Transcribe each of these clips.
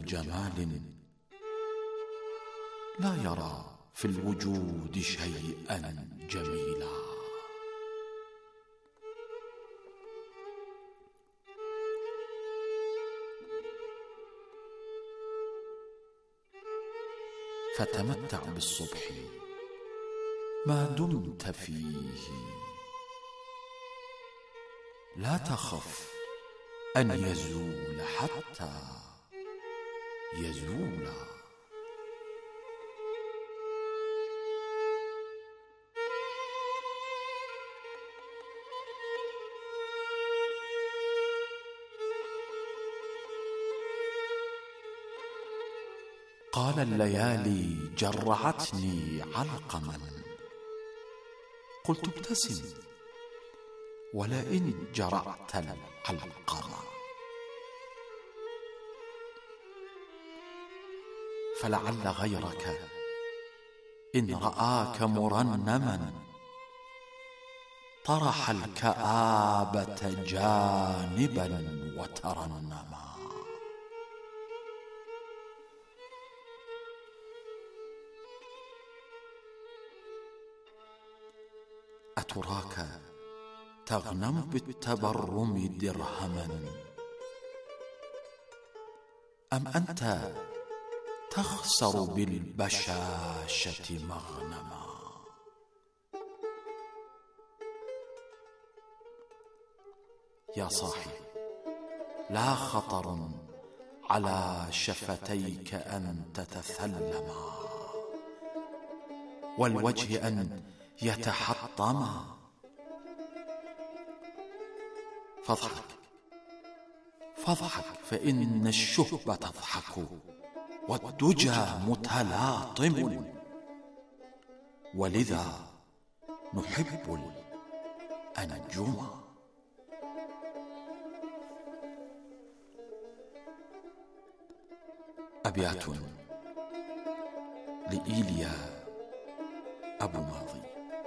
جمال لا يرى في الوجود شيئا جميلا. فتمتع بالصبح ما دمت فيه، لا تخف أن يزول حتى يزول. قال الليالي جرعتني علقما، قلت ابتسم ولئن جرعت العلقم، فلعل غيرك إن رآك مرنما طرح الكآبة جانبا وترنما. أتراك تغنم بالتبرم درهما، أم أنت تخسر بالبشاشة مغنما؟ يا صاحي، لا خطر على شفتيك أن تتثلما، والوجه أن يتحطما، فاضحك فإن الشهب تضحك، والدجى متلاطم، ولذا نحب الأنجم. أبيات لإيليا أبو ماضي.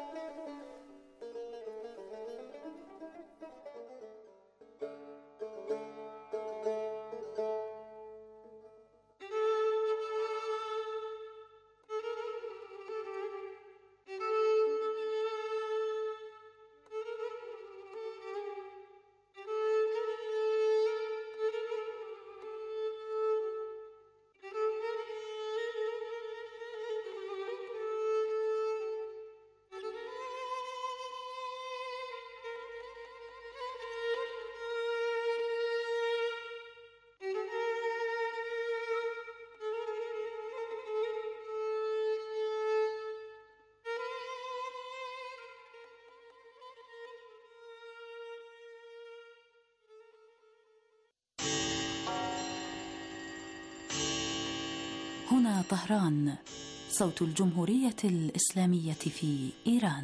هنا طهران، صوت الجمهورية الإسلامية في إيران.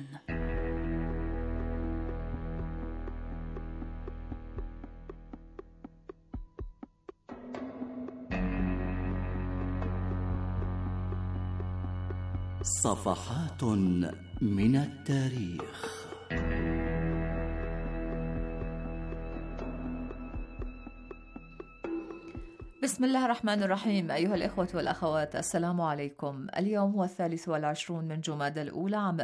صفحات من التاريخ. بسم الله الرحمن الرحيم. أيها الإخوة والأخوات، السلام عليكم. اليوم هو 23 من جمادى الأولى عام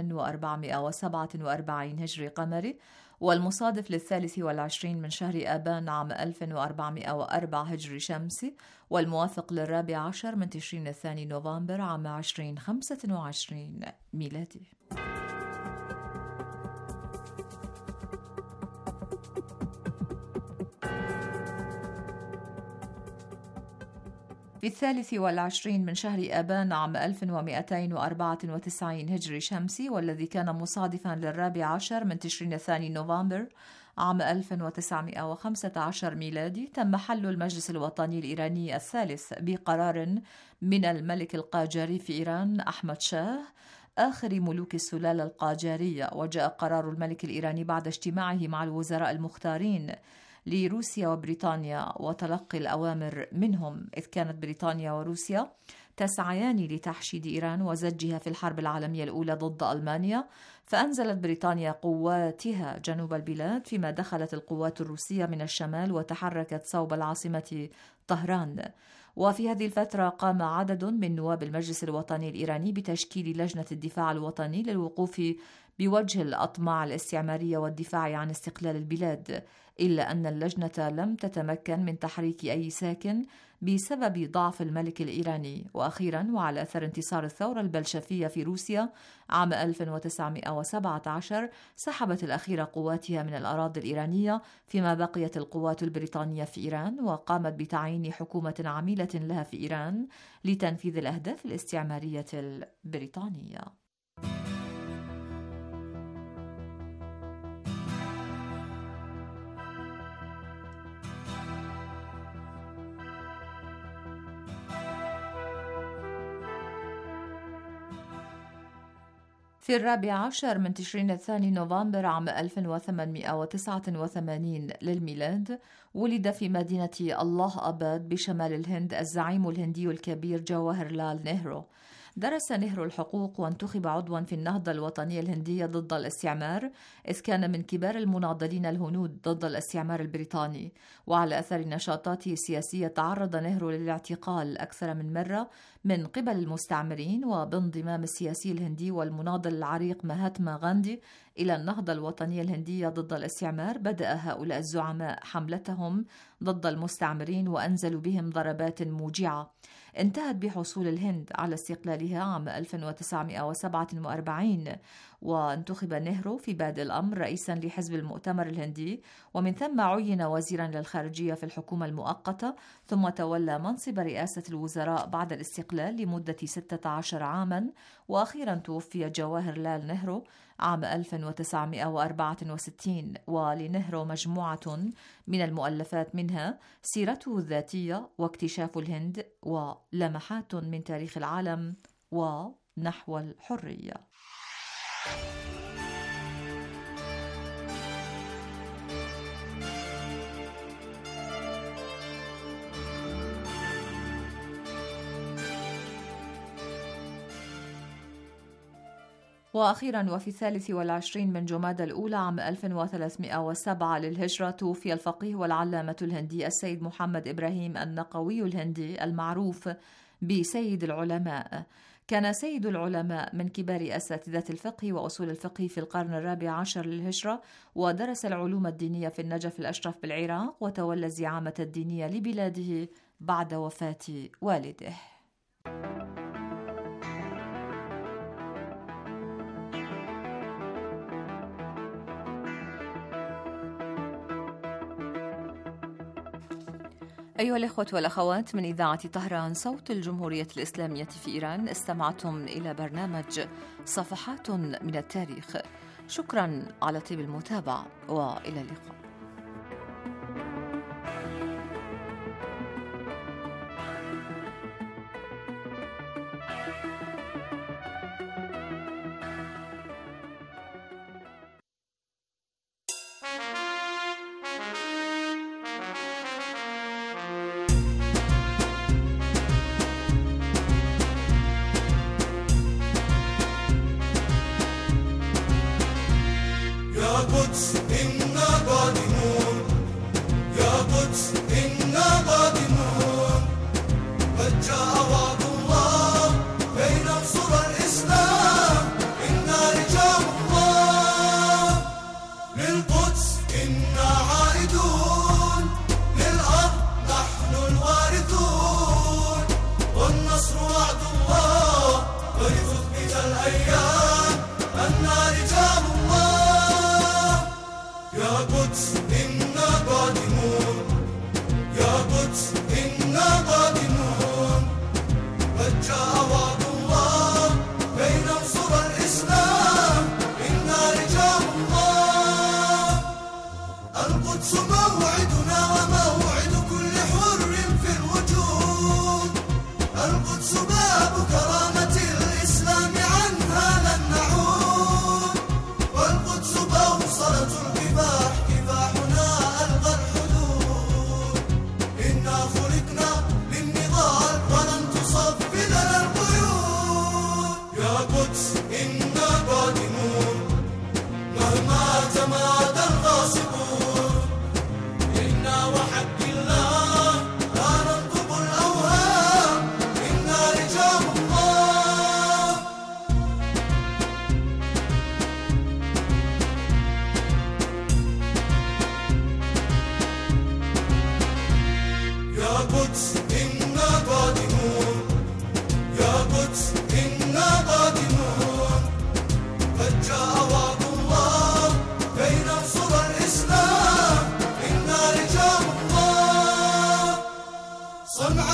1447 هجري قمري، والمصادف 23 من شهر آبان عام 1404 هجري شمسي، والموافق 14 من تشرين الثاني نوفمبر عام 2025 ميلادي. في 23 من شهر آبان عام 1294 هجري شمسي، والذي كان مصادفا 14 من تشرين الثاني نوفمبر عام 1915 ميلادي، تم حل المجلس الوطني الإيراني الثالث بقرار من الملك القاجاري في إيران أحمد شاه، آخر ملوك السلالة القاجارية. وجاء قرار الملك الإيراني بعد اجتماعه مع الوزراء المختارين لروسيا وبريطانيا وتلقي الأوامر منهم، إذ كانت بريطانيا وروسيا تسعيان لتحشيد إيران وزجها في الحرب العالمية الأولى ضد ألمانيا، فأنزلت بريطانيا قواتها جنوب البلاد، فيما دخلت القوات الروسية من الشمال وتحركت صوب العاصمة طهران. وفي هذه الفترة قام عدد من نواب المجلس الوطني الإيراني بتشكيل لجنة الدفاع الوطني للوقوف بوجه الأطماع الاستعمارية والدفاع عن استقلال البلاد، إلا أن اللجنة لم تتمكن من تحريك أي ساكن بسبب ضعف الملك الإيراني. وأخيرا، وعلى أثر انتصار الثورة البلشفية في روسيا عام 1917، سحبت الأخيرة قواتها من الأراضي الإيرانية، فيما بقيت القوات البريطانية في إيران، وقامت بتعيين حكومة عميلة لها في إيران لتنفيذ الأهداف الاستعمارية البريطانية. في 14 من تشرين الثاني نوفمبر عام 1889 للميلاد، ولد في مدينة الله أباد بشمال الهند الزعيم الهندي الكبير جواهرلال نهرو. درس نهرو الحقوق وانتخب عضوا في النهضة الوطنية الهندية ضد الاستعمار، إذ كان من كبار المناضلين الهنود ضد الاستعمار البريطاني. وعلى أثر نشاطاته السياسية تعرض نهرو للاعتقال أكثر من مرة من قبل المستعمرين، وبانضمام السياسي الهندي والمناضل العريق مهاتما غاندي إلى النهضة الوطنية الهندية ضد الاستعمار، بدأ هؤلاء الزعماء حملتهم ضد المستعمرين وأنزلوا بهم ضربات موجعة انتهت بحصول الهند على استقلالها عام 1947. وانتخب نهرو في بادئ الأمر رئيسا لحزب المؤتمر الهندي، ومن ثم عين وزيرا للخارجية في الحكومة المؤقتة، ثم تولى منصب رئاسة الوزراء بعد الاستقلال لمدة 16 عاما. وأخيرا توفي جواهرلال نهرو عام 1964. ولنهرو مجموعة من المؤلفات، منها سيرته الذاتية واكتشاف الهند ولمحات من تاريخ العالم ونحو الحرية. وأخيرا، وفي 23 من جمادى الأولى عام 1307 للهجرة، توفي الفقيه والعلامة الهندي السيد محمد إبراهيم النقوي الهندي المعروف بسيد العلماء. كان سيد العلماء من كبار أساتذة الفقه وأصول الفقه في القرن 14 للهجرة، ودرس العلوم الدينية في النجف الأشرف بالعراق، وتولى الزعامة الدينية لبلاده بعد وفاة والده. أيها الإخوة والأخوات، من إذاعة طهران صوت الجمهورية الإسلامية في إيران، استمعتم إلى برنامج صفحات من التاريخ. شكرا على طيب المتابعة، وإلى اللقاء.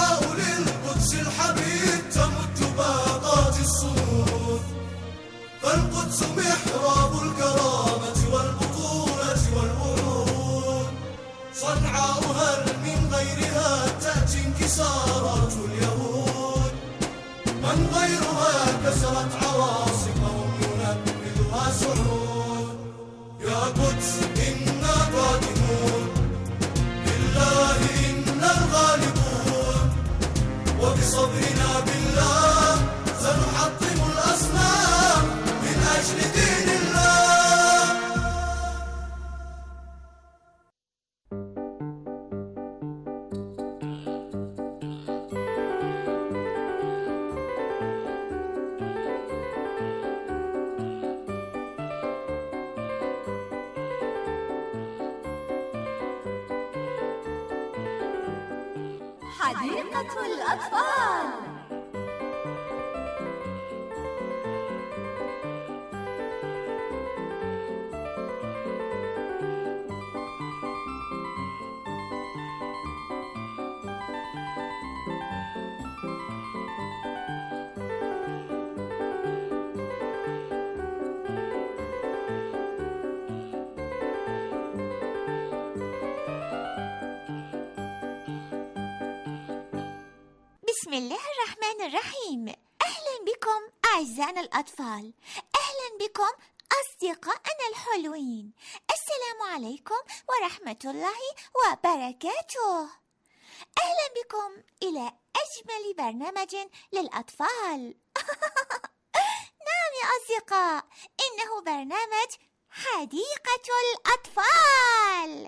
صنعاء للقدس الحبيب تمد باقات الصمود، فالقدس محراب الكرامة والبطولة والورود. صنعاء هل من غيرها تأتي انكسارات اليهود، من غيرها كسرت عواصمهم ينفذها سعود. يا قدس إنا قادمون، بالله إنا الغالبون، وبصبرنا بالله سنحطم الأصنام من أجل دين الله. حديقة الأطفال. بسم الله الرحمن الرحيم. أهلا بكم أعزائنا الأطفال، أهلا بكم أصدقائنا الحلوين. السلام عليكم ورحمة الله وبركاته. أهلا بكم إلى أجمل برنامج للأطفال. نعم يا أصدقاء، إنه برنامج حديقة الأطفال.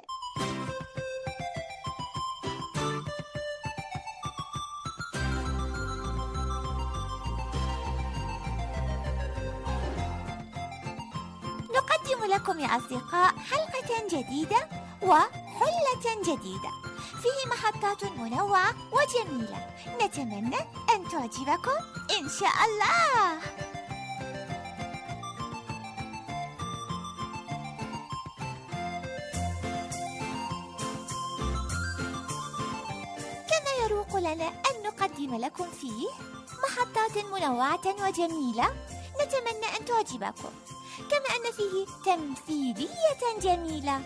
نقدم لكم يا أصدقاء حلقة جديدة وحلة جديدة فيه محطات منوعة وجميلة، نتمنى أن تعجبكم إن شاء الله. كما يروق لنا أن نقدم لكم فيه محطات منوعة وجميلة، نتمنى أن تعجبكم، كما أن فيه تمثيلية جميلة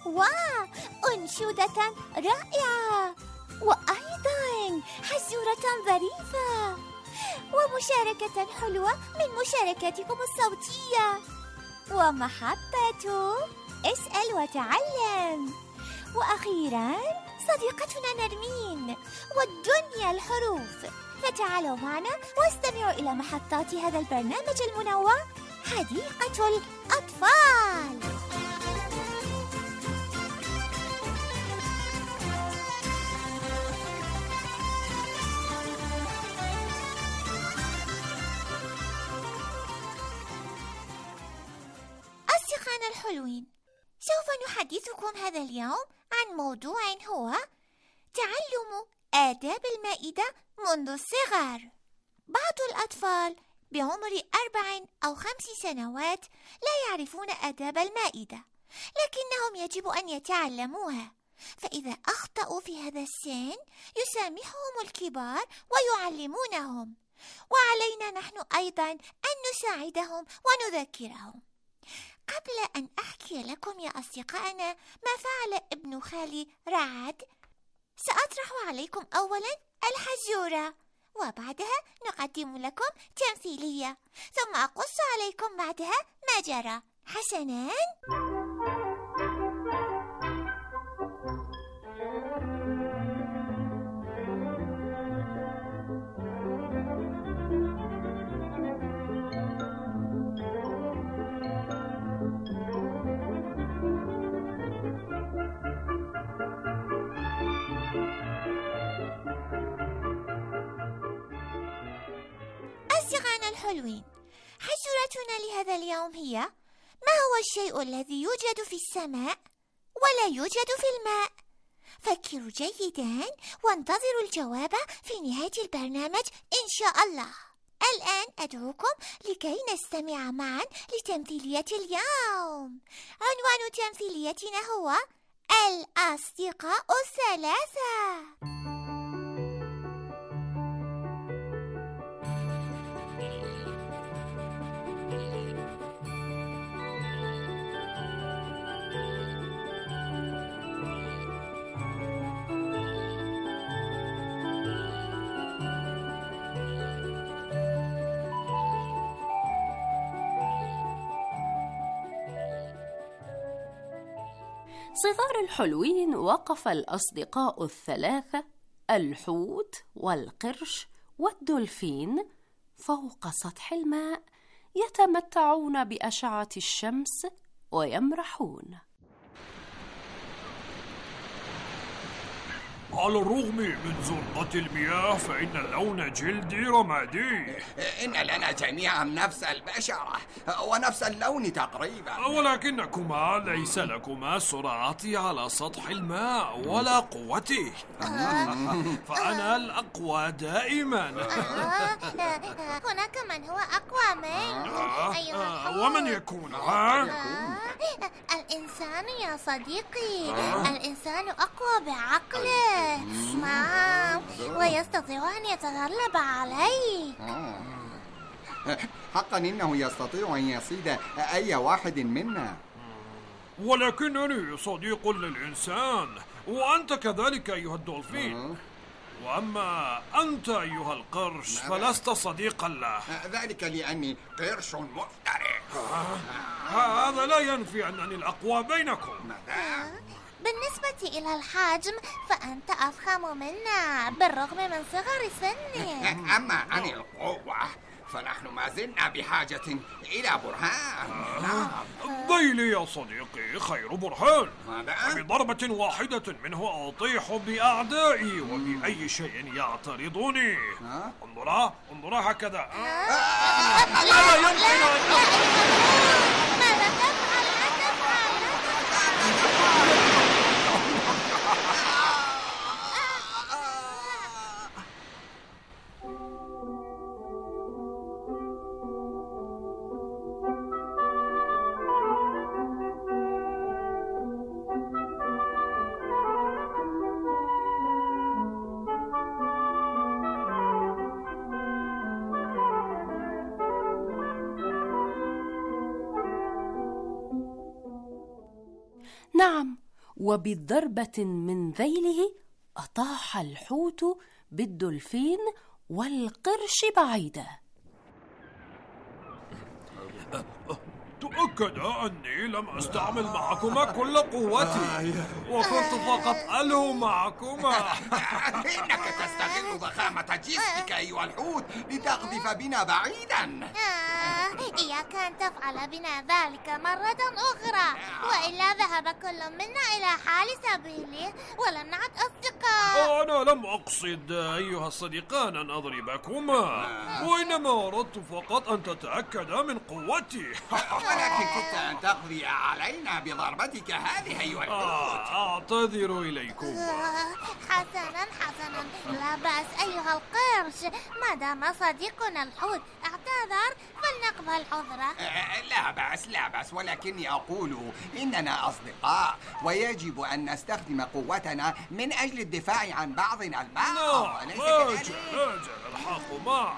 وأنشودة رائعة، وأيضا حزورة ظريفة، ومشاركة حلوة من مشاركاتكم الصوتية، ومحطة اسأل وتعلم، وأخيرا صديقتنا نرمين والدنيا الحروف. فتعالوا معنا واستمعوا إلى محطات هذا البرنامج المنوع حديقة الأطفال. أصدقائنا الحلوين، سوف نحدثكم هذا اليوم عن موضوع هو تعلم آداب المائدة منذ الصغر. بعض الأطفال بعمر 4 أو 5 سنوات لا يعرفون آداب المائدة، لكنهم يجب أن يتعلموها، فإذا أخطأوا في هذا السن يسامحهم الكبار ويعلمونهم، وعلينا نحن أيضا أن نساعدهم ونذكرهم. قبل أن أحكي لكم يا أصدقائنا ما فعل ابن خالي رعد، سأطرح عليكم أولا الحزورة، وبعدها نقدم لكم تمثيلية، ثم أقص عليكم بعدها ما جرى. حسناً؟ أصدقائنا الحلوين، حزورتنا لهذا اليوم هي: ما هو الشيء الذي يوجد في السماء ولا يوجد في الماء؟ فكروا جيدا وانتظروا الجواب في نهاية البرنامج إن شاء الله. الآن أدعوكم لكي نستمع معا لتمثيلية اليوم. عنوان تمثيليتنا هو الأصدقاء الثلاثة. صغار الحلوين وقف الأصدقاء الثلاثة الحوت والقرش والدولفين فوق سطح الماء يتمتعون بأشعة الشمس ويمرحون. على الرغم من زرقة المياه فإن لون جلدي رمادي. إن لنا جميعا نفس البشرة ونفس اللون تقريبا، ولكنكما ليس لكما سرعتي على سطح الماء ولا قوتي. فأنا الأقوى دائما. هناك من هو أقوى منك. ومن يكون؟ الإنسان يا صديقي. الإنسان أقوى بعقله. نعم، ويستطيع أن يتغلب عليه. حقا إنه يستطيع أن يصيد أي واحد منا. ولكنني صديق للإنسان، وأنت كذلك أيها الدولفين. وأما أنت أيها القرش فلست صديقا له. ذلك لأني قرش مفتري. هذا لا ينفي أنني الأقوى بينكم. بالنسبة إلى الحجم فأنت أفخم منا بالرغم من صغر سنك. أما عن القوة فنحن ما زلنا بحاجة إلى برهان. ذيلي يا صديقي خير برهان. بضربة واحدة منه أطيح بأعدائي وبأي شيء يعترضني. انظرا هكذا. لا يمكن أن ماذا تفعل؟ نعم، وبضربة من ذيله أطاح الحوت بالدولفين والقرش بعيدا. تؤكد أني لم أستعمل معكما كل قوتي، وكنت فقط ألهو معكما. إنك تستغل ضخامة جسمك أيها الحوت لتقذف بنا بعيدا. إياك أن تفعل بنا ذلك مرة أخرى، وإلا ذهب كل منا إلى حال سبيله ولن نعد أصدقاء. أنا لم أقصد أيها الصديقان أن أضربكما، وإنما أردت فقط أن تتأكدا من قوتي. ولكن كنت أن تقضي علينا بضربتك هذه أيها الحوت. أعتذر إليكم. حسنا لا بأس أيها القرش، ما دام صديقنا الحوت اعتذر فلنقبل عذره. لا بأس، ولكني أقول إننا أصدقاء ويجب أن نستخدم قوتنا من أجل الدفاع عن بعضنا البعض. أجل الحق معك.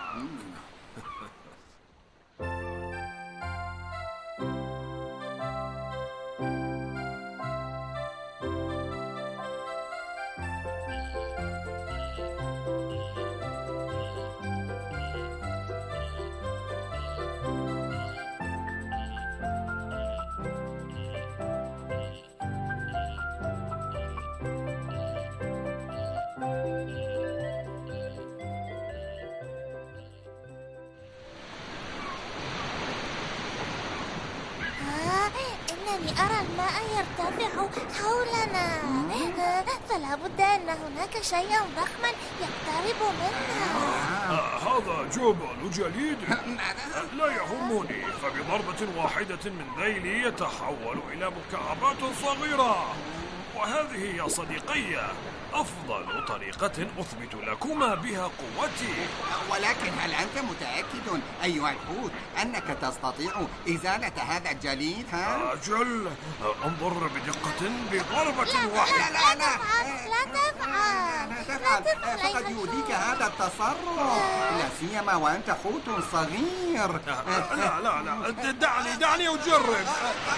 إنني أرى الماء يرتفع حولنا، فلا بد أن هناك شيئا ضخما يقترب منا. هذا جبل جليد. لا يهمني، فبضربة واحدة من ذيلي يتحول إلى مكعبات صغيرة. وهذه يا صديقي أفضل طريقة أثبت لكما بها قوتي. ولكن هل أنت متأكد أيها الحوت أنك تستطيع إزالة هذا الجليد؟ أجل، انظر بدقة بضربة واحدة. لا تفعل، فقد يؤذيك هذا التصرف، لا سيما وأنت حوت صغير. لا، دعني أجرب.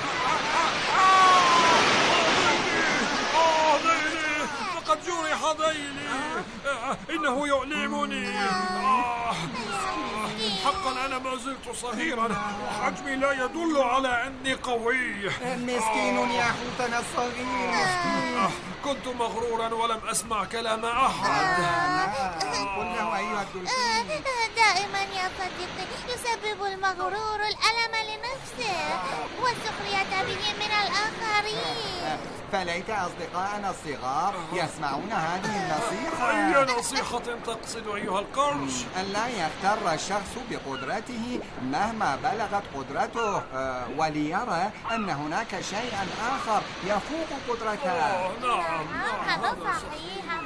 ذيلي، فقد جرح ذيلي، إنه يؤلمني. حقا أنا ما زلت صغيرا وحجمي لا يدل على أني قوي. مسكين يا حوتنا الصغير. كنت مغرورا ولم أسمع كلام أحد. قل له أيها الدولفين. دائما يا صديقي يسبب المغرور الألم لنفسه والسخرية به من الآخرين. فليت أصدقائنا الصغار يسمعون هذه النصيحة. أي نصيحة تقصد أيها القرش؟ ألا يغتر الشخص بقدرته مهما بلغت قدرته، وليرى أن هناك شيئا آخر يفوق قدرته. نعم هذا صحيح.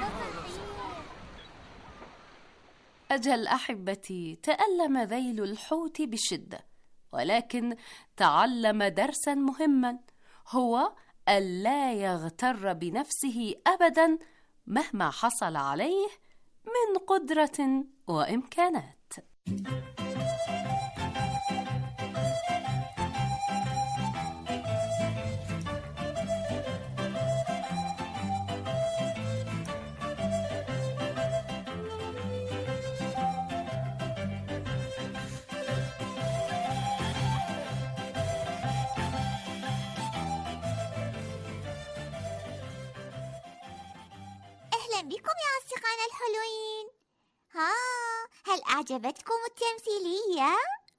أجل أحبتي، تألم ذيل الحوت بشدة، ولكن تعلم درسا مهما، هو ألا يغتر بنفسه أبدا مهما حصل عليه من قدرة وإمكانات. أهلا بكم يا أصدقائنا الحلوين. هل أعجبتكم التمثيلية؟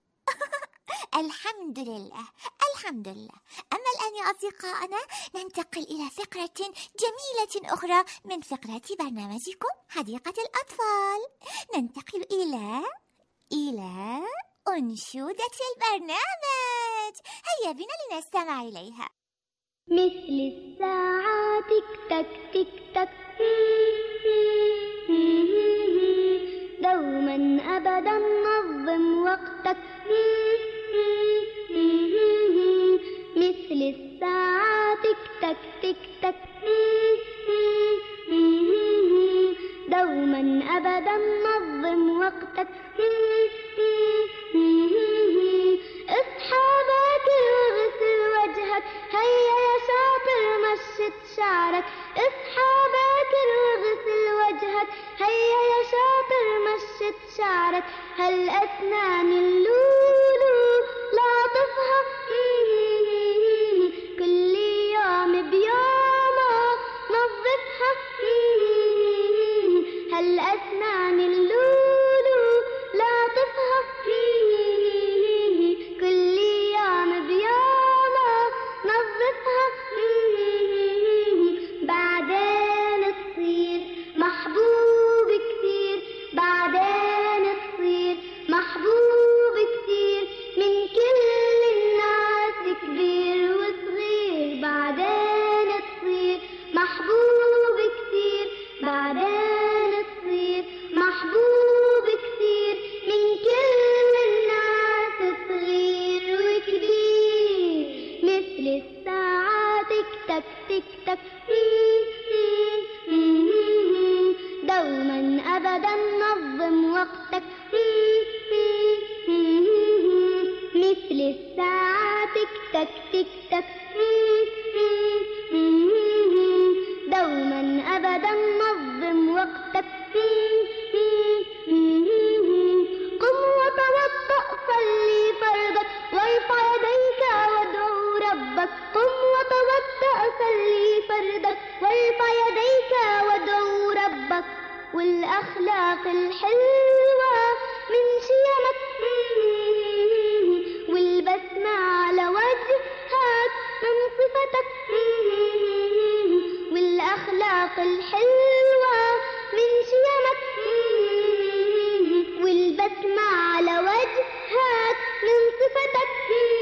الحمد لله. أما الآن يا أصدقائنا ننتقل إلى فقرة جميلة أخرى من فقرات برنامجكم حديقة الأطفال. ننتقل إلى أنشودة البرنامج. هيا بنا لنستمع إليها. مثل الساعة تك تك تك تك، دوما أبدا نظم وقتك. مثل الساعة تك تك تك تك، دوما أبدا نظم وقتك. اصحى باكر واغسل وجهك، هيا يا شاطر مشط شعرك. اصحى باكر واغسل وجهك، هيا يا شاطر مشط شعرك. هل أسنان اللولو لا تفهم كل يوم بيومه نظفها. هل أسنان اللولو لا تفهم كل يوم بيومه نظفها. بعدين تصير محبوب كثير، بعدين تصير محبوب كثير من كل الناس كبير وصغير. بعدين تصير محبوب كثير، بعدين تصير محبوب كثير من كل الناس صغير وكبير. مثل الساعة تك تك تك تك، دوما أبدا نظم وقتك. مثل الساعة تك تك تك تك، دوما أبدا نظم وقتك. قم وتوضأ صلي فرضك، وارفع يديك وادعو ربك. قم وتوضأ صلي فرضك، وارفع يديك وادعو ربك. والأخلاق الحلوة من شيمك، والبسمة على وجهك من صفتك. والأخلاق الحلوة من شيمك، والبسمة على وجهك من صفتك.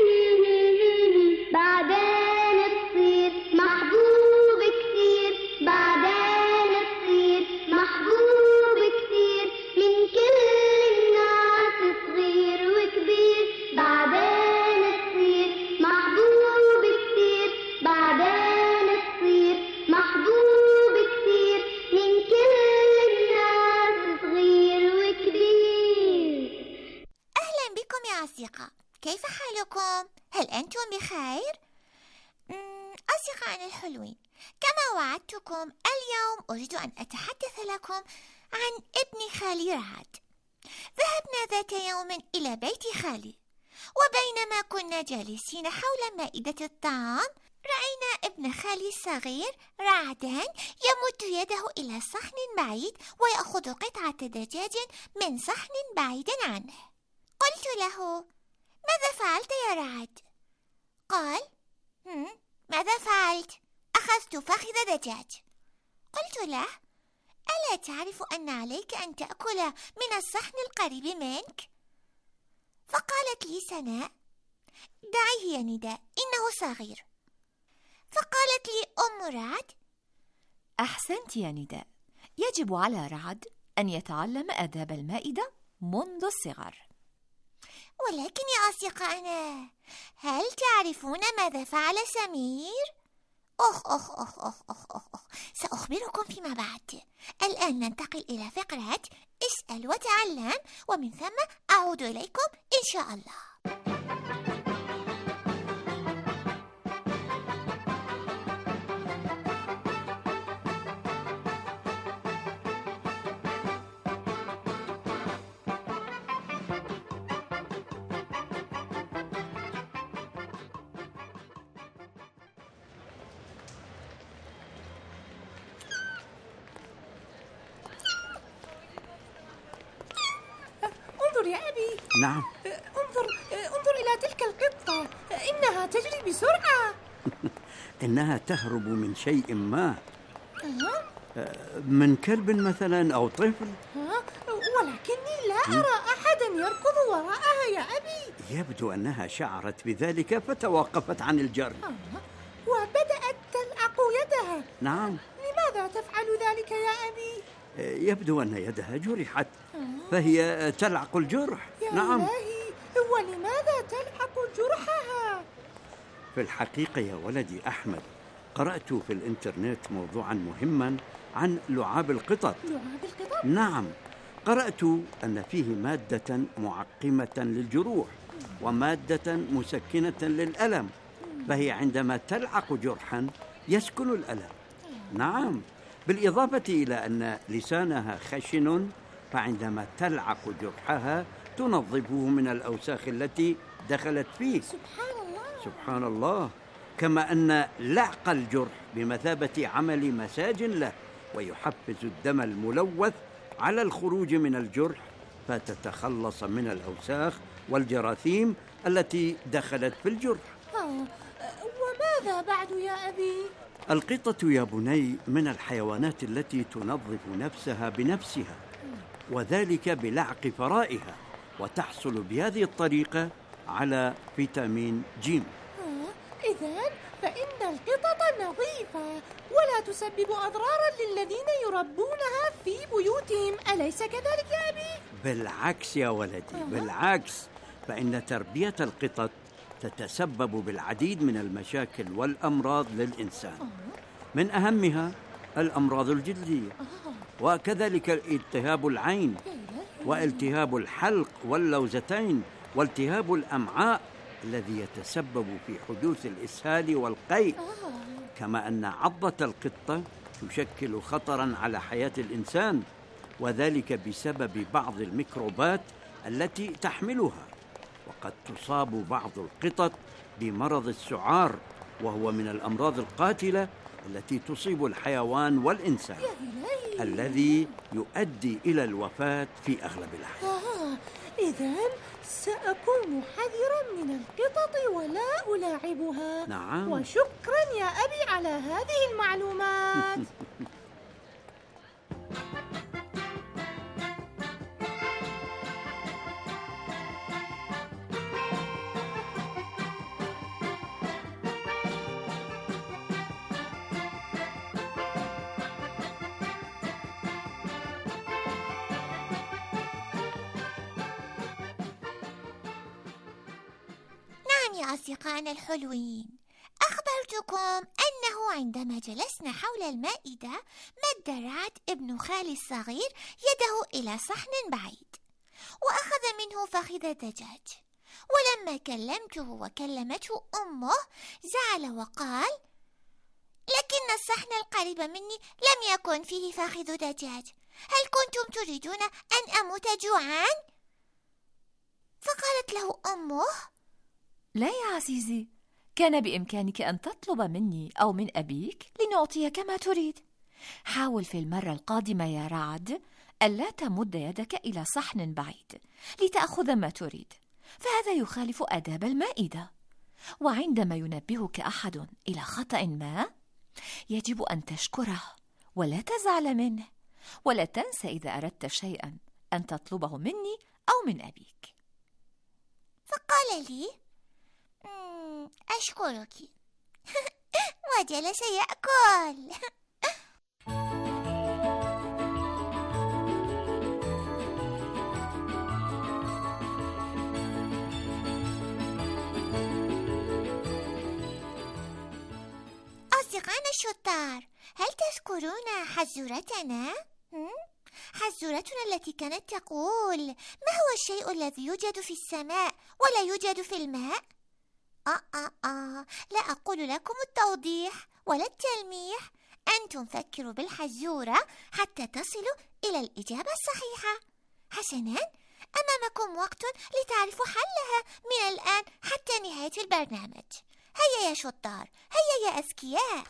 بعدين تصير محبوب كثير، بعدين تصير محبوب كثير من كل الناس صغير وكبير. بعدين تصير محبوب كثير، بعدين تصير محبوب كثير من كل الناس صغير وكبير. أهلا بكم يا أصدقاء، كيف حالكم؟ هل أنتم بخير؟ أصدقائنا الحلوين، كما وعدتكم اليوم أريد أن أتحدث لكم عن ابن خالي رعد. ذهبنا ذات يوم إلى بيت خالي، وبينما كنا جالسين حول مائدة الطعام رأينا ابن خالي الصغير رعدان يمد يده إلى صحن بعيد ويأخذ قطعة دجاج من صحن بعيد عنه. قلت له: ماذا فعلت يا رعد؟ قال: ماذا فعلت؟ أخذت فخذ دجاج. قلت له: ألا تعرف أن عليك أن تأكل من الصحن القريب منك؟ فقالت لي سناء: دعيه يا نداء، إنه صغير. فقالت لي أم رعد: أحسنت يا نداء، يجب على رعد أن يتعلم آداب المائدة منذ الصغر. ولكن يا أصدقائنا، هل تعرفون ماذا فعل سمير؟ سأخبركم فيما بعد. الآن ننتقل إلى فقرة اسأل وتعلم، ومن ثم أعود إليكم إن شاء الله. انظر يا أبي. نعم. انظر إلى تلك القطة، إنها تجري بسرعة. إنها تهرب من شيء ما. من كلب مثلا أو طفل. ولكني لا أرى أحدا يركض وراءها يا أبي. يبدو أنها شعرت بذلك فتوقفت عن الجري. وبدأت تلعق يدها. نعم. لماذا تفعل ذلك يا أبي؟ يبدو أن يدها جرحت فهي تلعق الجرح. يا نعم. إلهي، ولماذا تلعق جرحها؟ في الحقيقة يا ولدي أحمد، قرأت في الإنترنت موضوعا مهما عن لعاب القطط. لعاب القطط؟ نعم، قرأت أن فيه مادة معقمة للجروح ومادة مسكنة للألم، فهي عندما تلعق جرحا يسكن الألم. نعم، بالإضافة إلى أن لسانها خشن، فعندما تلعق جرحها تنظفه من الأوساخ التي دخلت فيه. سبحان الله. كما أن لعق الجرح بمثابة عمل مساج له، ويحفز الدم الملوث على الخروج من الجرح فتتخلص من الأوساخ والجراثيم التي دخلت في الجرح. وماذا بعد يا أبي؟ القطة يا بني من الحيوانات التي تنظف نفسها بنفسها، وذلك بلعق فرائها، وتحصل بهذه الطريقة على فيتامين جيم. إذن فإن القطط نظيفة ولا تسبب أضرارا للذين يربونها في بيوتهم، أليس كذلك يا أبي؟ بالعكس يا ولدي، بالعكس، فإن تربية القطط تتسبب بالعديد من المشاكل والأمراض للإنسان، من أهمها الأمراض الجلدية، وكذلك التهاب العين والتهاب الحلق واللوزتين والتهاب الأمعاء الذي يتسبب في حدوث الإسهال والقيء. كما أن عضة القطة تشكل خطرا على حياة الإنسان، وذلك بسبب بعض الميكروبات التي تحملها. وقد تصاب بعض القطط بمرض السعار، وهو من الأمراض القاتلة التي تصيب الحيوان والإنسان، الذي يؤدي إلى الوفاة في أغلب الأحيان. إذن سأكون حذرا من القطط ولا ألاعبها. نعم. وشكرا يا أبي على هذه المعلومات. يا أصدقائنا الحلوين، أخبرتكم أنه عندما جلسنا حول المائدة مد رعد ابن خالي الصغير يده إلى صحن بعيد وأخذ منه فخذ دجاج، ولما كلمته وكلمته أمه زعل وقال: لكن الصحن القريب مني لم يكن فيه فخذ دجاج، هل كنتم تريدون أن أموت جوعا؟ فقالت له أمه: لا يا عزيزي، كان بإمكانك أن تطلب مني أو من أبيك لنعطيك ما تريد. حاول في المرة القادمة يا رعد ألا تمد يدك إلى صحن بعيد لتأخذ ما تريد، فهذا يخالف آداب المائدة. وعندما ينبهك أحد إلى خطأ ما يجب أن تشكره ولا تزعل منه، ولا تنسى إذا أردت شيئا أن تطلبه مني أو من أبيك. فقال لي: أشكرك. وجلس يأكل. أصدقائنا الشطار، هل تذكرون حزورتنا؟ حزورتنا التي كانت تقول: ما هو الشيء الذي يوجد في السماء ولا يوجد في الماء؟ لا أقول لكم التوضيح ولا التلميح، أنتم فكروا بالحزورة حتى تصلوا إلى الإجابة الصحيحة. حسناً، أمامكم وقت لتعرفوا حلها من الآن حتى نهاية البرنامج. هيا يا شطار، هيا يا أذكياء.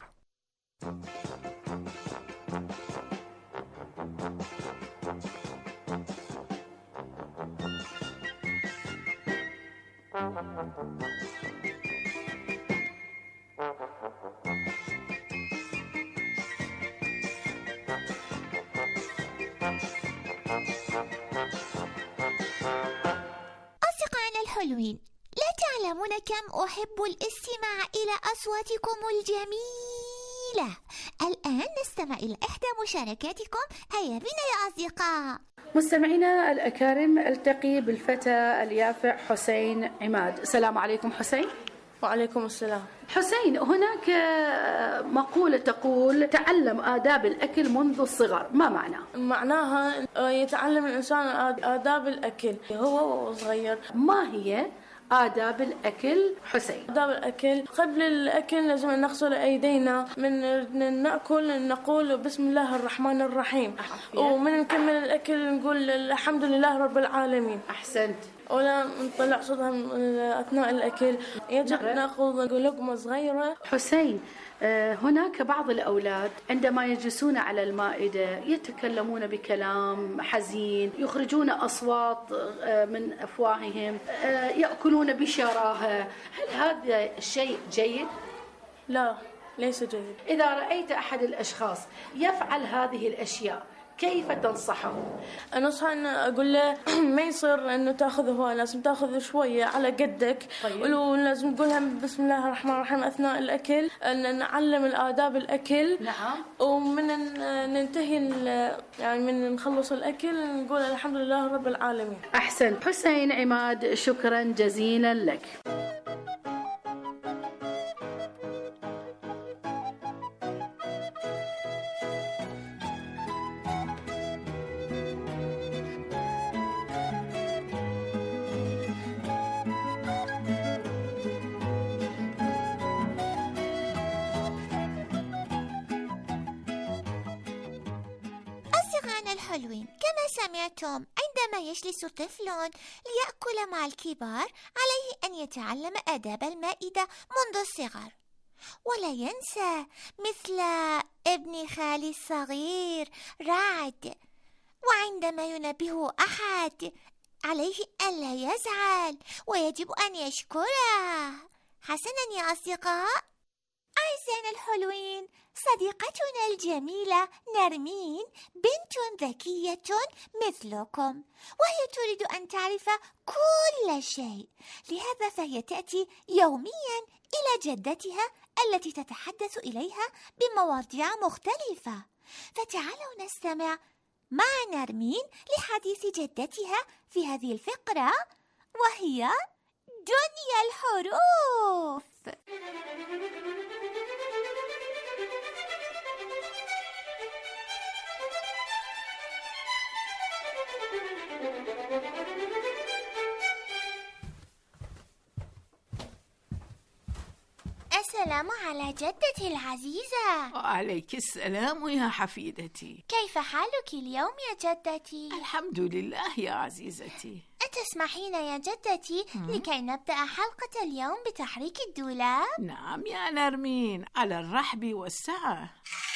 أصدقائنا الحلوين، لا تعلمون كم أحب الاستماع إلى أصواتكم الجميلة. الآن نستمع إلى إحدى مشاركاتكم. هيا بنا يا أصدقاء. مستمعينا الأكارم، ألتقي بالفتى اليافع حسين عماد. السلام عليكم حسين. وعليكم السلام. حسين، هناك مقولة تقول: تعلم آداب الأكل منذ الصغر، ما معناه؟ معناها يتعلم الإنسان آداب الأكل هو صغير. ما هي آداب الأكل حسين؟ آداب الأكل: قبل الأكل لازم نغسل أيدينا، من نأكل نقول بسم الله الرحمن الرحيم، ومن نكمل الأكل نقول الحمد لله رب العالمين. أحسنت. ولا نطلع صوتها أثناء الأكل. يجب نأخذ لقمة صغيرة. حسين، هناك بعض الأولاد عندما يجلسون على المائدة يتكلمون بكلام حزين، يخرجون أصوات من أفواههم، يأكلون بشراهة. هل هذا الشيء جيد؟ لا، ليس جيد. إذا رأيت أحد الأشخاص يفعل هذه الأشياء كيف تنصحه؟ أنصحه أن أقول له ما يصير أنه تأخذه، هو لازم تأخذ شوية على قدك. طيب. ولازم نقولها بسم الله الرحمن الرحيم أثناء الأكل، أن نعلم الآداب الأكل. نعم. ومن ننتهي يعني من نخلص الأكل نقول الحمد لله رب العالمين. أحسن. حسين عماد، شكرا جزيلا لك. الحلوين، كما سمعتم، عندما يجلس طفل ليأكل مع الكبار عليه أن يتعلم آداب المائدة منذ الصغر، ولا ينسى مثل ابن خالي الصغير رعد، وعندما ينبهه أحد عليه ألا يزعل ويجب أن يشكره. حسنا يا أصدقاء. أعزائنا الحلوين، صديقتنا الجميلة نرمين بنت ذكية مثلكم، وهي تريد أن تعرف كل شيء، لهذا فهي تأتي يوميا إلى جدتها التي تتحدث إليها بمواضيع مختلفة. فتعالوا نستمع مع نرمين لحديث جدتها في هذه الفقرة، وهي دنيا الحروف. السلام على جدتي العزيزة. وعليك السلام يا حفيدتي. كيف حالك اليوم يا جدتي؟ الحمد لله يا عزيزتي. أتسمحين يا جدتي لكي نبدأ حلقة اليوم بتحريك الدولاب؟ نعم يا نرمين، على الرحب والسعة.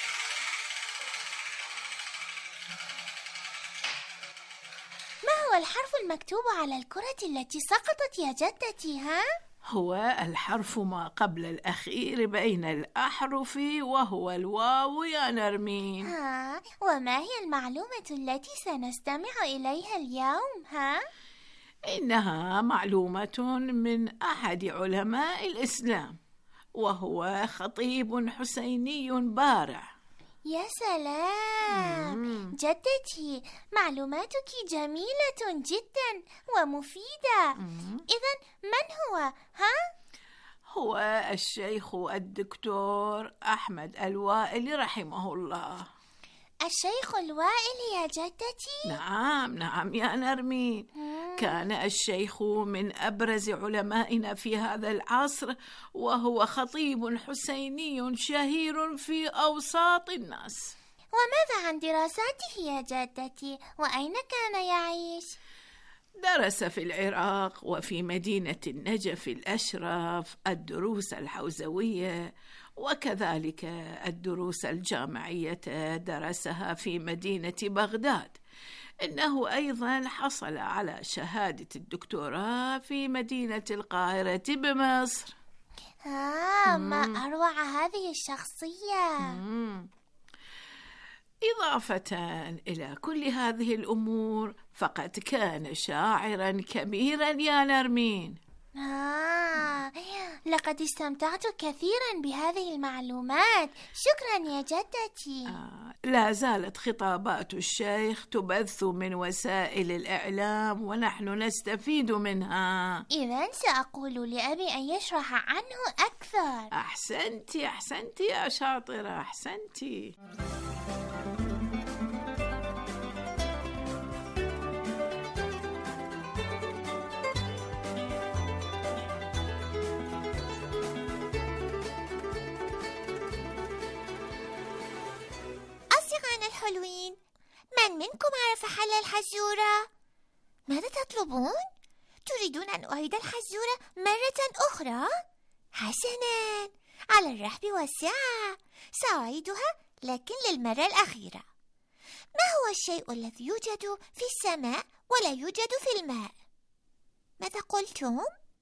ما هو الحرف المكتوب على الكرة التي سقطت يا جدتي هو الحرف ما قبل الأخير بين الأحرف، وهو الواو يا نرمين. وما هي المعلومة التي سنستمع إليها اليوم إنها معلومة من أحد علماء الإسلام، وهو خطيب حسيني بارع. يا سلام جدتي، معلوماتك جميلة جدا ومفيدة. إذن من هو هو الشيخ الدكتور أحمد الوائل رحمه الله. الشيخ الوائل يا جدتي؟ نعم يا نرمين. كان الشيخ من أبرز علمائنا في هذا العصر، وهو خطيب حسيني شهير في أوساط الناس. وماذا عن دراساته يا جدتي؟ وأين كان يعيش؟ درس في العراق وفي مدينة النجف الأشرف الدروس الحوزوية، وكذلك الدروس الجامعية درسها في مدينة بغداد. إنه أيضا حصل على شهادة الدكتوراه في مدينة القاهرة بمصر. ما أروع هذه الشخصية. إضافة إلى كل هذه الأمور، فقد كان شاعرا كبيرا يا نرمين. لقد استمتعت كثيرا بهذه المعلومات، شكرا يا جدتي. لا زالت خطابات الشيخ تبث من وسائل الإعلام، ونحن نستفيد منها. إذن سأقول لأبي أن يشرح عنه أكثر. أحسنتي يا شاطرة، أحسنتي. حلوين، من منكم عرف حل الحزورة؟ ماذا تطلبون؟ تريدون أن أعيد الحزورة مرة أخرى؟ حسناً، على الرحب والسعة، سأعيدها لكن للمرة الأخيرة. ما هو الشيء الذي يوجد في السماء ولا يوجد في الماء؟ ماذا قلتم؟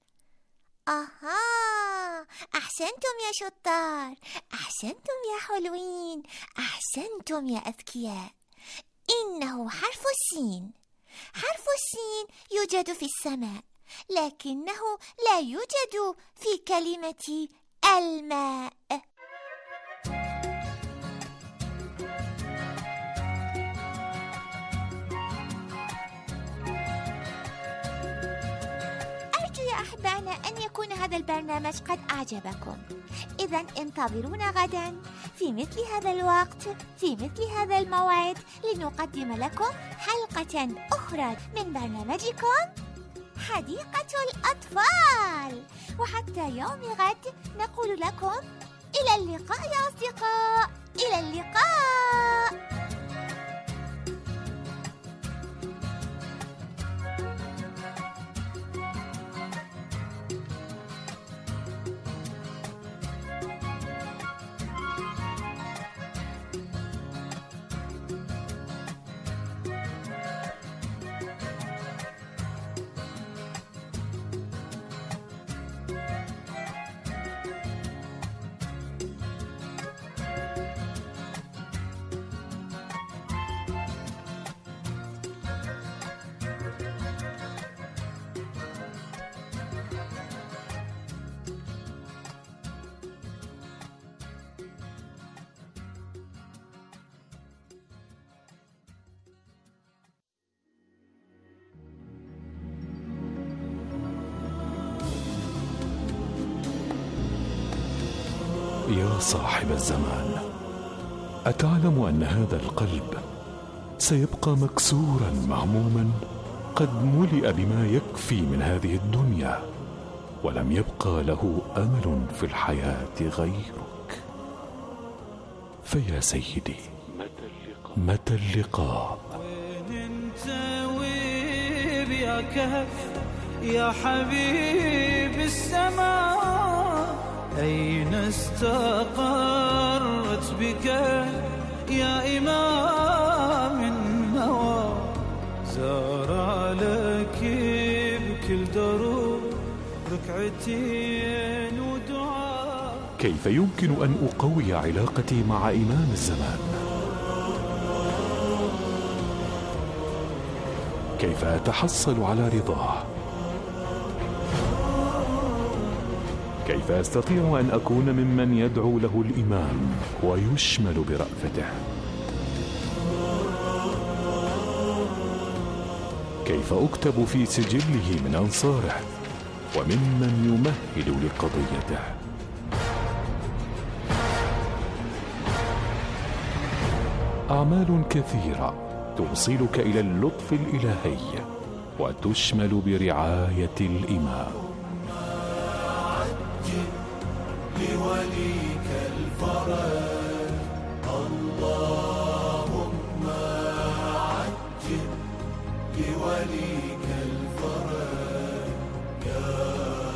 أحسنتم يا شطار، أحسنتم يا حلوين، أحسنتم يا أذكياء. إنه حرف السين. حرف السين يوجد في السماء، لكنه لا يوجد في كلمة الماء. أحبائنا أن يكون هذا البرنامج قد أعجبكم. إذن انتظرونا غدا في مثل هذا الوقت في مثل هذا الموعد لنقدم لكم حلقة أخرى من برنامجكم حديقة الأطفال. وحتى يوم غد نقول لكم إلى اللقاء يا أصدقاء، إلى اللقاء. يا صاحب الزمان، أتعلم أن هذا القلب سيبقى مكسورا مهموما، قد ملئ بما يكفي من هذه الدنيا، ولم يبقى له أمل في الحياة غيرك. فيا سيدي، متى اللقاء؟ وين انت وين حبيبي يا كهف يا حبيب السماء، أين استقرت بك يا إمام النوى؟ زار لك بكل دروب ركعتين ودعاء. كيف يمكن أن أقوي علاقتي مع إمام الزمان؟ كيف أتحصل على رضاه؟ كيف أستطيع أن أكون ممن يدعو له الإمام ويشمل برأفته؟ كيف أكتب في سجله من أنصاره وممن يمهد لقضيته؟ أعمال كثيرة توصلك إلى اللطف الإلهي وتشمل برعاية الإمام. لوليك الفرج اللهم عجل لوليك الفرج يا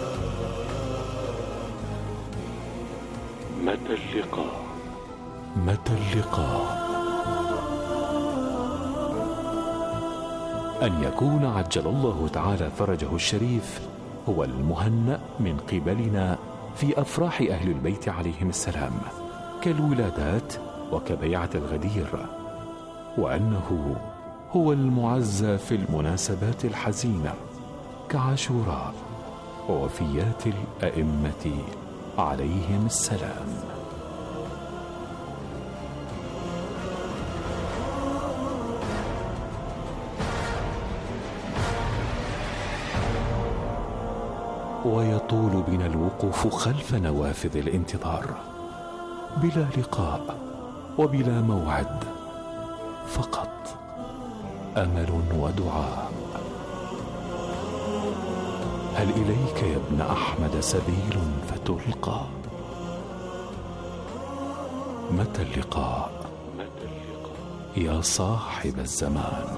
متى اللقاء؟ متى اللقاء؟ أن يكون عجل الله تعالى فرجه الشريف هو المهنأ من قبلنا في أفراح أهل البيت عليهم السلام كالولادات وكبيعة الغدير، وأنه هو المعزى في المناسبات الحزينة كعاشوراء ووفيات الأئمة عليهم السلام. ويطول بنا الوقوف خلف نوافذ الانتظار بلا لقاء وبلا موعد، فقط أمل ودعاء. هل إليك يا ابن أحمد سبيل فتلقى؟ متى اللقاء؟ يا صاحب الزمان.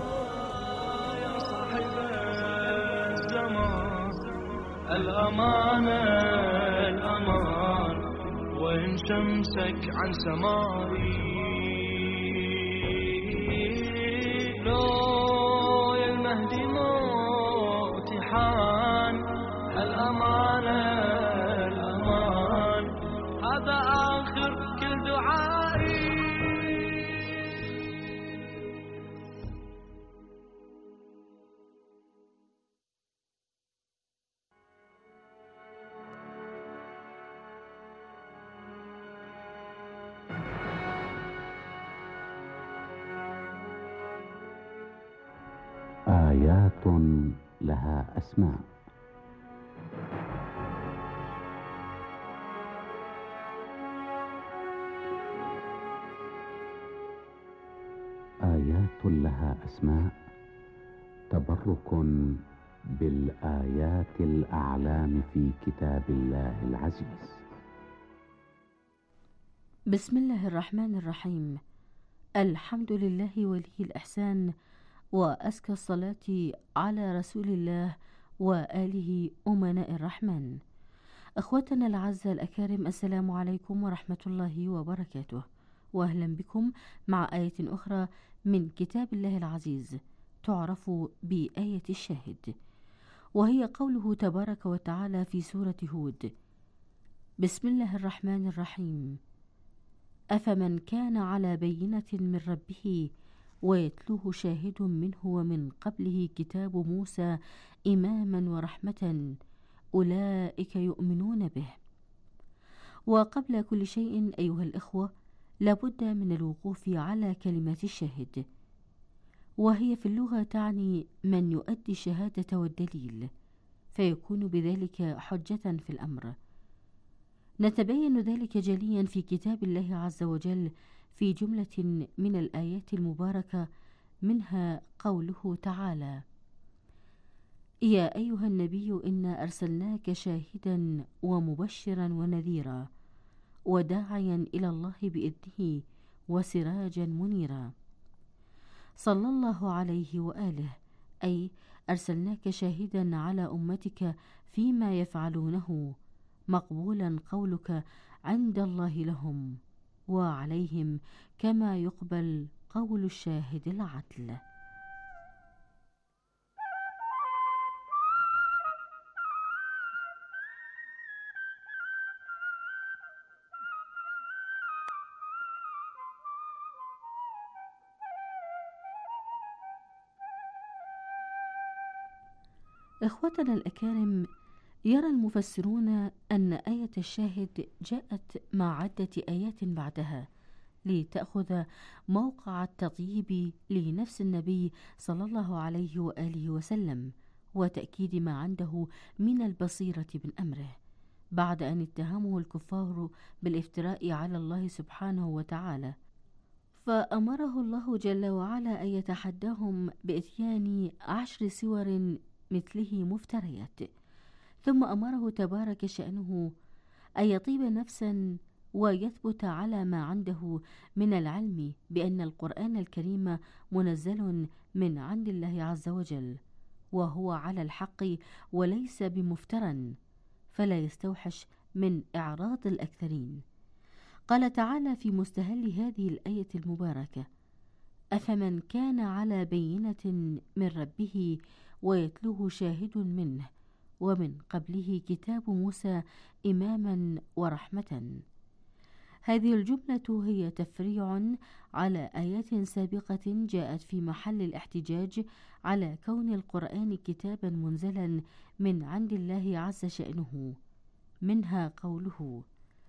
الأمان الأمان وإن شمسك عن سماري لو يا المهدي موتي حان. الأمان الأمان هذا آخر كل دعائي. آيات لها أسماء. آيات لها أسماء تبرك بالآيات الأعلام في كتاب الله العزيز. بسم الله الرحمن الرحيم. الحمد لله ولي الإحسان، وأزكى الصلاة على رسول الله وآله أمناء الرحمن. أخوتنا الأعزاء الأكارم، السلام عليكم ورحمة الله وبركاته، وأهلا بكم مع آية أخرى من كتاب الله العزيز تعرف بآية الشاهد، وهي قوله تبارك وتعالى في سورة هود: بسم الله الرحمن الرحيم. أفمن كان على بينة من ربه ويتلوه شاهد منه ومن قبله كتاب موسى إماما ورحمة أولئك يؤمنون به. وقبل كل شيء أيها الإخوة، لابد من الوقوف على كلمة الشاهد، وهي في اللغة تعني من يؤدي الشهادة والدليل، فيكون بذلك حجة في الأمر. نتبين ذلك جليا في كتاب الله عز وجل في جملة من الآيات المباركة، منها قوله تعالى: يا أيها النبي إنا أرسلناك شاهدا ومبشرا ونذيرا وداعيا إلى الله بإذنه وسراجا منيرا. صلى الله عليه وآله، أي أرسلناك شاهدا على أمتك فيما يفعلونه، مقبولا قولك عند الله لهم وعليهم، كما يقبل قول الشاهد العدل. إخوتنا الأكارم، يرى المفسرون أن آية الشاهد جاءت مع عدة آيات بعدها لتأخذ موقع التطيب لنفس النبي صلى الله عليه وآله وسلم، وتأكيد ما عنده من البصيرة من أمره، بعد أن اتهمه الكفار بالافتراء على الله سبحانه وتعالى، فأمره الله جل وعلا أن يتحداهم بإتيان 10 سور مثله مفتريات، ثم أمره تبارك شأنه أن يطيب نفسا ويثبت على ما عنده من العلم بأن القرآن الكريم منزل من عند الله عز وجل، وهو على الحق وليس بمفترى، فلا يستوحش من إعراض الأكثرين. قال تعالى في مستهل هذه الآية المباركة: أفمن كان على بينة من ربه ويتلوه شاهد منه ومن قبله كتاب موسى إماما ورحمة. هذه الجملة هي تفريع على آيات سابقة جاءت في محل الاحتجاج على كون القرآن كتابا منزلا من عند الله عز شأنه، منها قوله: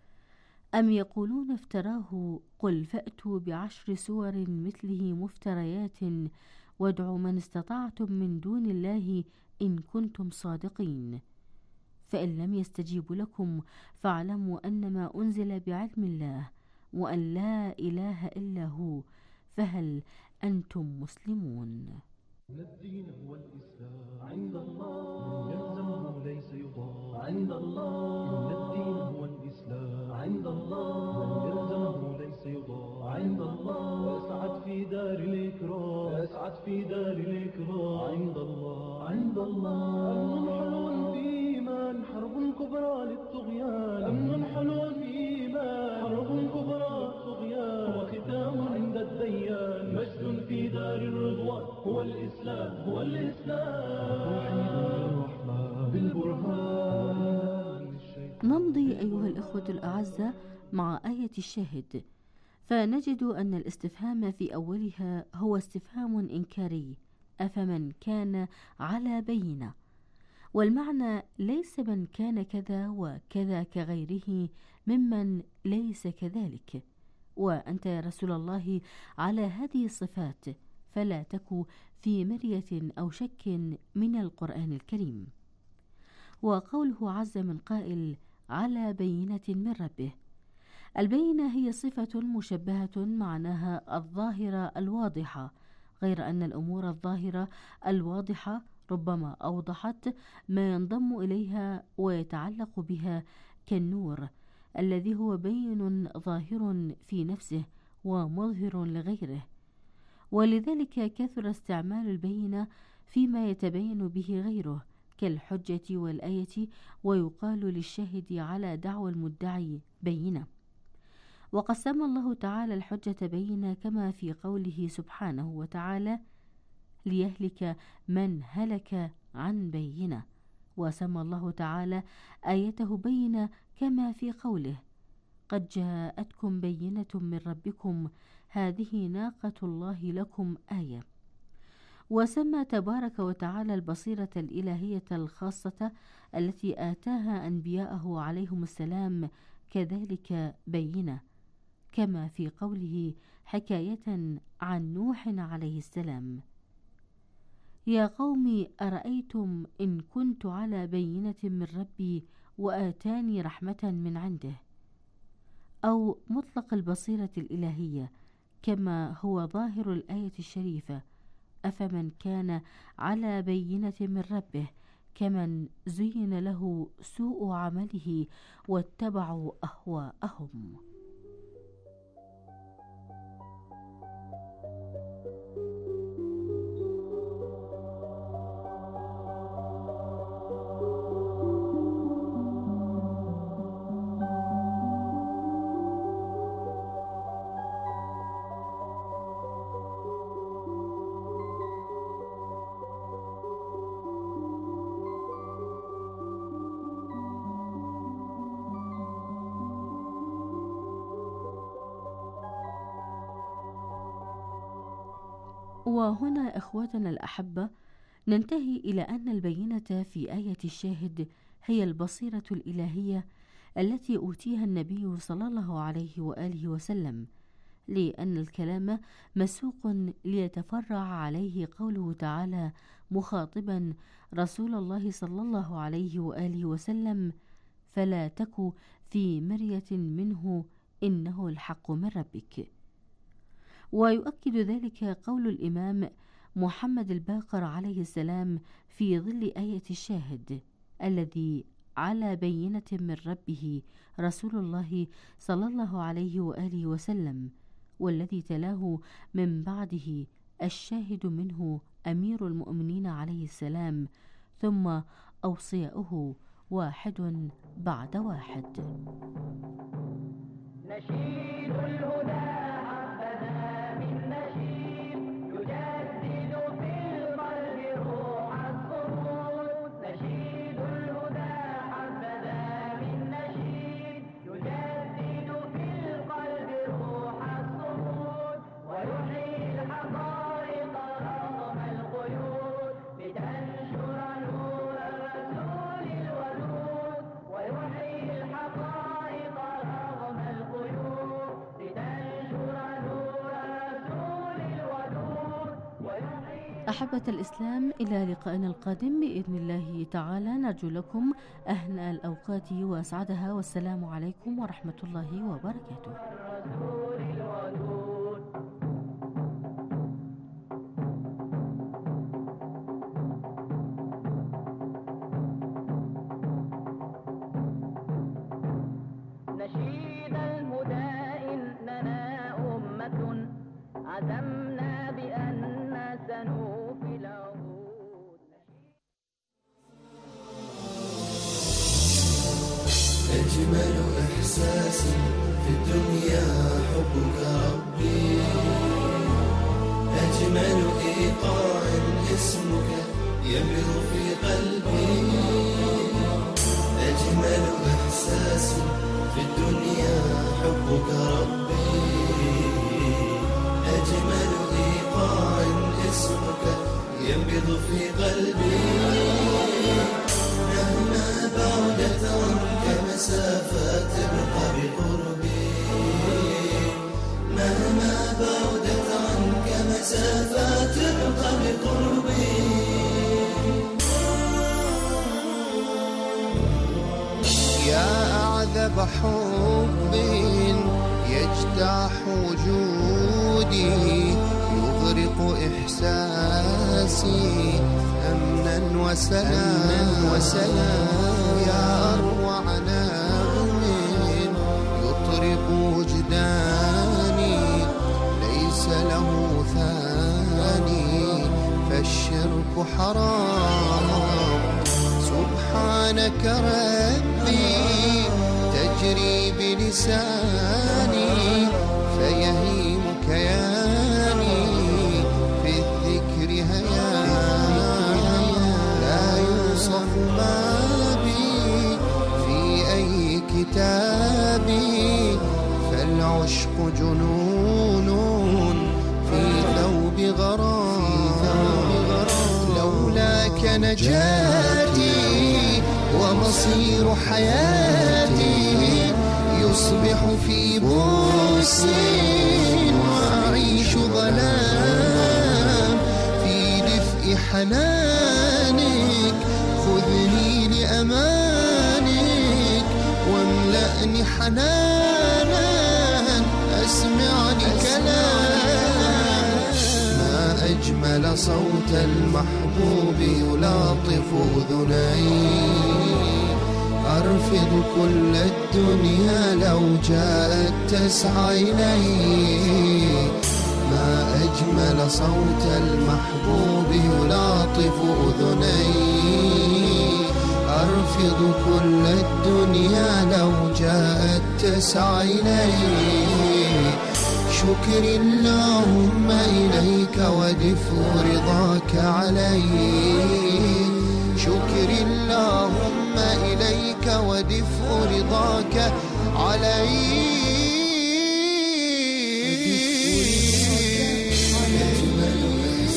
أم يقولون افتراه قل فأتوا ب10 سور مثله مفتريات وادعوا من استطعتم من دون الله إن كنتم صادقين، فإن لم يستجيبوا لكم فاعلموا أنما أنزل بعلم الله وأن لا إله إلا هو، فهل أنتم مسلمون؟ الدين هو الإسلام عند الله، يلزمه ليس يضاع عند الله. إن الدين هو الإسلام عند الله، يلزمه ليس يضاع عند الله. أسعد في دار الإكرام، أسعد في دار الإكرام عند الله، عند الله. أمن حلو في إيمان، حرب كبرى للطغيان. أمن حلو في إيمان، حرب كبرى للطغيان. هو ختام عند الديان، مجد في دار الرضوان. هو الإسلام، هو الإسلام بالبرهان. نمضي أيها الإخوة الأعزة مع آية الشاهد، فنجد أن الاستفهام في أولها هو استفهام إنكاري: أفمن كان على بينة، والمعنى ليس من كان كذا وكذا كغيره ممن ليس كذلك، وأنت يا رسول الله على هذه الصفات، فلا تك في مرية أو شك من القرآن الكريم. وقوله عز من قائل: على بينة من ربه، البينة هي صفة مشبهة معناها الظاهرة الواضحة، غير أن الأمور الظاهرة الواضحة ربما أوضحت ما ينضم إليها ويتعلق بها، كالنور الذي هو بين ظاهر في نفسه ومظهر لغيره، ولذلك كثر استعمال البينة فيما يتبين به غيره كالحجة والآية، ويقال للشاهد على دعوى المدعي بينة. وقد سمى الله تعالى الحجة بينة كما في قوله سبحانه وتعالى: ليهلك من هلك عن بينة، وسمى الله تعالى آيته بينة كما في قوله: قد جاءتكم بينة من ربكم هذه ناقة الله لكم آية. وسمى تبارك وتعالى البصيرة الإلهية الخاصة التي آتاها أنبياءه عليهم السلام كذلك بينة، كما في قوله حكاية عن نوح عليه السلام: يا قوم أرأيتم إن كنت على بينة من ربي وآتاني رحمة من عنده، أو مطلق البصيرة الإلهية كما هو ظاهر الآية الشريفة: أفمن كان على بينة من ربه كمن زين له سوء عمله واتبعوا أهواءهم. وهنا إخواتنا الأحبة ننتهي إلى أن البينة في آية الشاهد هي البصيرة الإلهية التي أوتيها النبي صلى الله عليه وآله وسلم، لأن الكلام مسوق ليتفرع عليه قوله تعالى مخاطبا رسول الله صلى الله عليه وآله وسلم: فلا تك في مرية منه إنه الحق من ربك. ويؤكد ذلك قول الإمام محمد الباقر عليه السلام في ظل آية الشاهد: الذي على بينة من ربه رسول الله صلى الله عليه وآله وسلم، والذي تلاه من بعده الشاهد منه أمير المؤمنين عليه السلام، ثم أوصياؤه واحد بعد واحد. نشيد الهدى حبذا من نشيد يجدد في القلب روح الصمود. نشيد الهدى حبذا من نشيد يجدد في القلب روح الصمود، ويحيي الحقائق رغم القيود لتنشر نور الرسول الودود. ويحيي الحقائق رغم القيود لتنشر نور الرسول الودود. أحبة الإسلام، إلى لقائنا القادم بإذن الله تعالى، نرجو لكم أهنى الأوقات وأسعدها، والسلام عليكم ورحمة الله وبركاته. نشيد الهدى إننا أمة عزمنا بأن سنوفي العهود. أجمل إحساس في الدنيا حبك ربي، أجمل إيقاع اسمك يمر في قلبي، أجمل إحساس في الدنيا حبك ربي، أجمل إيقاع اسمك ينبض في قلبي. مهما بعدت عنك مسافات تبقى بقربي، مهما بعدت عنك مسافات تبقى بقربي. يا أعذب حب يجتاح وجودي، يغرق إحساسي أمنا وسلام، يا أروع نغم يطرب وجداني، ليس له ثاني فالشرك حرام. سبحانك ربي تجري بلساني، فيهيم كياني في الذكر هيام، لا يوصف ما بي في أي كتاب، فالعشق جنون في ثوب غرام. لولاك نجاتي ومصير حياتي، يصبح في بؤس وأعيش ظلام. في دفء حنانك خذني لأمانك، واملأني حنانا أسمعني كلام. ما أجمل صوت المحبوب يلاطف أذني، أرفض كل الدنيا لو جاءت تسعى إلي. ما أجمل صوت المحبوب يلاطف أذني، أرفض كل الدنيا لو جاءت تسعى إلي. شكري اللهم إليك ودفء رضاك علي، شكري اللهم إليك ودفء رضاك علي. أجمل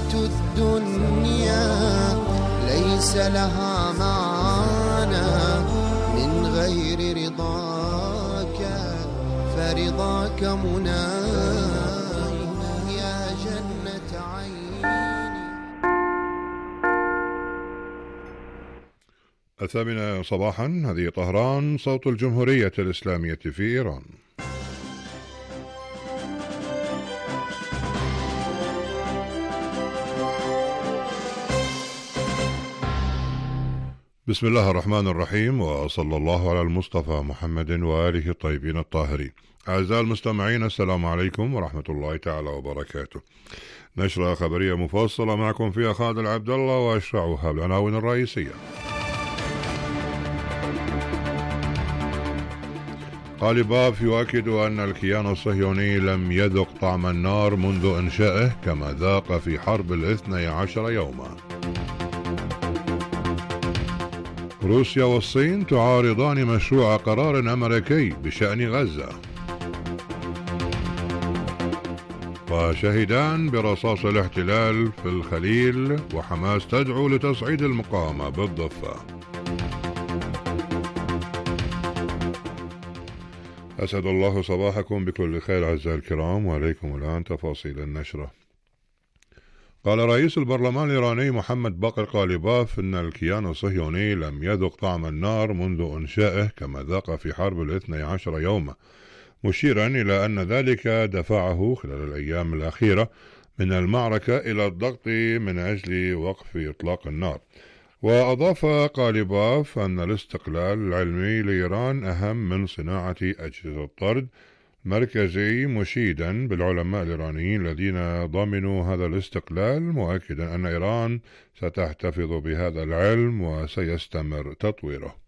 زينة الدنيا ليس لها معنى من غير رضاك، فرضاك مناي يا جنة عيني. 8 صباحا، هذه طهران، صوت الجمهورية الإسلامية في إيران. بسم الله الرحمن الرحيم، وصلى الله على المصطفى محمد وآله الطيبين الطاهرين. أعزائي المستمعين، السلام عليكم ورحمة الله تعالى وبركاته. نشرة خبرية مفصلة معكم فيها خالد العبد الله، وأشرعها بالعناوين الرئيسية. قاليباف يؤكد أن الكيان الصهيوني لم يذق طعم النار منذ إنشائه كما ذاق في حرب 12 يوما. روسيا والصين تعارضان مشروع قرار أمريكي بشأن غزة. وشهدان برصاص الاحتلال في الخليل، وحماس تدعو لتصعيد المقاومة بالضفة. أسعد الله صباحكم بكل خير أعزائي الكرام، وعليكم الآن تفاصيل النشرة. قال رئيس البرلمان الإيراني محمد باقر قاليباف إن الكيان الصهيوني لم يذق طعم النار منذ إنشائه كما ذاق في حرب 12 يوما، مشيرا إلى أن ذلك دفعه خلال الأيام الأخيرة من المعركة إلى الضغط من أجل وقف إطلاق النار. وأضاف قاليباف أن الاستقلال العلمي لإيران أهم من صناعة أجهزة الطرد مركزي، مشيدا بالعلماء الإيرانيين الذين ضمنوا هذا الاستقلال، مؤكدا أن إيران ستحتفظ بهذا العلم وسيستمر تطويره.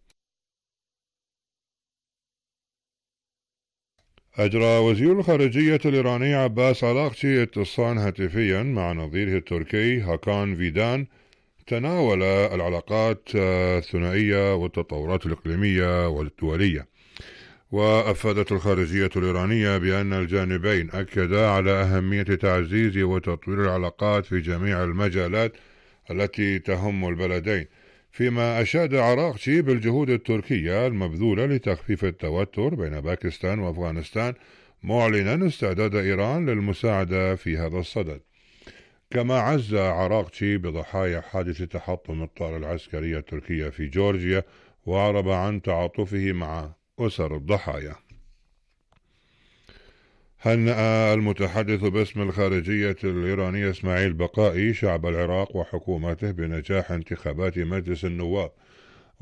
أجرى وزير الخارجية الإيراني عباس عراقچي اتصالا هاتفيا مع نظيره التركي هاكان فيدان، تناول العلاقات الثنائية والتطورات الإقليمية والدولية. وأفادت الخارجية الإيرانية بأن الجانبين أكدا على أهمية تعزيز وتطوير العلاقات في جميع المجالات التي تهم البلدين، فيما أشاد عراقچي بالجهود التركية المبذولة لتخفيف التوتر بين باكستان وأفغانستان، معلنا استعداد إيران للمساعدة في هذا الصدد. كما عز عراقچي بضحايا حادث تحطم الطائرة العسكرية التركية في جورجيا، وأعرب عن تعاطفه مع أسر الضحايا. هنأ المتحدث باسم الخارجية الإيرانية إسماعيل بقائي شعب العراق وحكومته بنجاح انتخابات مجلس النواب